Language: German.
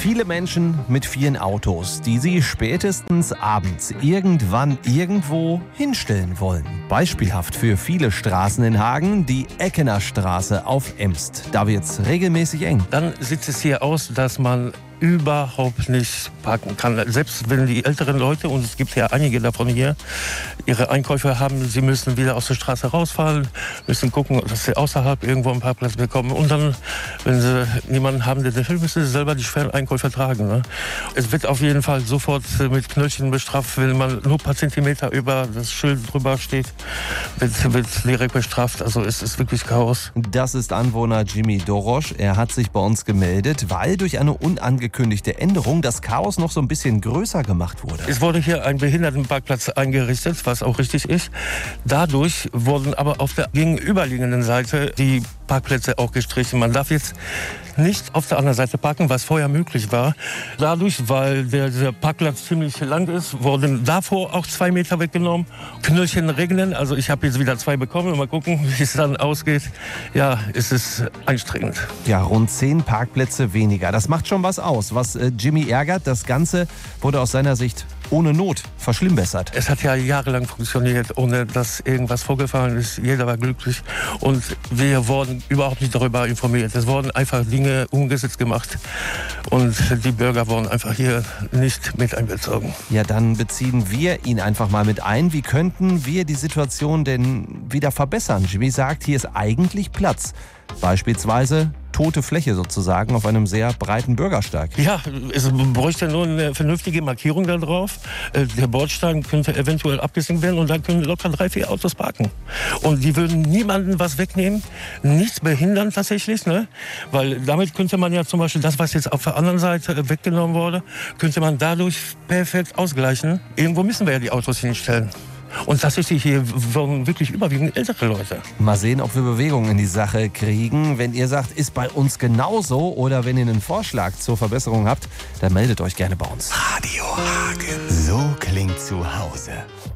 Viele Menschen mit vielen Autos, die sie spätestens abends irgendwann irgendwo hinstellen wollen. Beispielhaft für viele Straßen in Hagen die Eckener Straße auf Emst. Da wird's regelmäßig eng. Dann sieht es hier aus, dass man überhaupt nicht parken kann. Selbst wenn die älteren Leute, und es gibt ja einige davon hier, ihre Einkäufe haben, sie müssen wieder aus der Straße rausfahren, müssen gucken, dass sie außerhalb irgendwo einen Parkplatz bekommen. Und dann, wenn sie niemanden haben, der den hilft, müssen sie selber die schweren Einkäufe tragen. Ne? Es wird auf jeden Fall sofort mit Knöllchen bestraft, wenn man nur ein paar Zentimeter über das Schild drüber steht, wird direkt bestraft. Also es ist wirklich Chaos. Das ist Anwohner Jimmy Dorosch. Er hat sich bei uns gemeldet, weil durch eine unangekündigte Änderung das Chaos noch so ein bisschen größer gemacht wurde. Es wurde hier ein Behindertenparkplatz eingerichtet, was auch richtig ist. Dadurch wurden aber auf der gegenüberliegenden Seite die Parkplätze auch gestrichen. Man darf jetzt nicht auf der anderen Seite parken, was vorher möglich war. Dadurch, weil dieser Parkplatz ziemlich lang ist, wurden davor auch 2 Meter weggenommen. Knöllchen regnen, also ich habe jetzt wieder 2 bekommen. Mal gucken, wie es dann ausgeht. Ja, es ist anstrengend. Ja, rund 10 Parkplätze weniger. Das macht schon was aus. Was Jimmy ärgert, das Ganze wurde aus seiner Sicht ohne Not verschlimmbessert. Es hat ja jahrelang funktioniert, ohne dass irgendwas vorgefallen ist. Jeder war glücklich und wir wurden überhaupt nicht darüber informiert. Es wurden einfach Dinge umgesetzt gemacht und die Bürger wurden einfach hier nicht mit einbezogen. Ja, dann beziehen wir ihn einfach mal mit ein. Wie könnten wir die Situation denn wieder verbessern? Jimmy sagt, hier ist eigentlich Platz. Beispielsweise tote Fläche sozusagen auf einem sehr breiten Bürgersteig. Ja, es bräuchte nur eine vernünftige Markierung da drauf. Der Bordstein könnte eventuell abgesenkt werden und dann können locker 3, 4 Autos parken. Und die würden niemandem was wegnehmen, nichts behindern tatsächlich, ne? Weil damit könnte man ja zum Beispiel das, was jetzt auf der anderen Seite weggenommen wurde, könnte man dadurch perfekt ausgleichen. Irgendwo müssen wir ja die Autos hinstellen. Und tatsächlich hier wohnen wirklich überwiegend ältere Leute. Mal sehen, ob wir Bewegung in die Sache kriegen. Wenn ihr sagt, ist bei uns genauso oder wenn ihr einen Vorschlag zur Verbesserung habt, dann meldet euch gerne bei uns. Radio Hagen. So klingt zu Hause.